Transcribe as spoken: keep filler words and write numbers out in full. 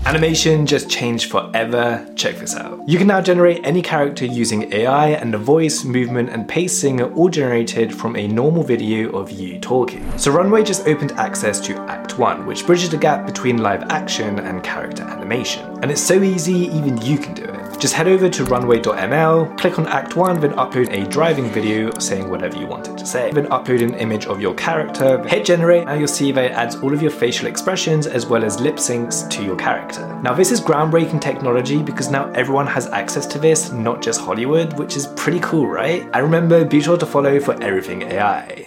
Animation just changed forever. Check this out. You can now generate any character using A I, and the voice, movement, and pacing are all generated from a normal video of you talking. So Runway just opened access to Act one, which bridges the gap between live action and character animation. And it's so easy, even you can do it. Just head over to runway dot m l, click on Act one, then upload a driving video saying whatever you want it to say. Then upload an image of your character, hit generate, and you'll see that it adds all of your facial expressions as well as lip syncs to your character. Now this is groundbreaking technology because now everyone has access to this, not just Hollywood, which is pretty cool, right? And remember, be sure to follow for everything A I.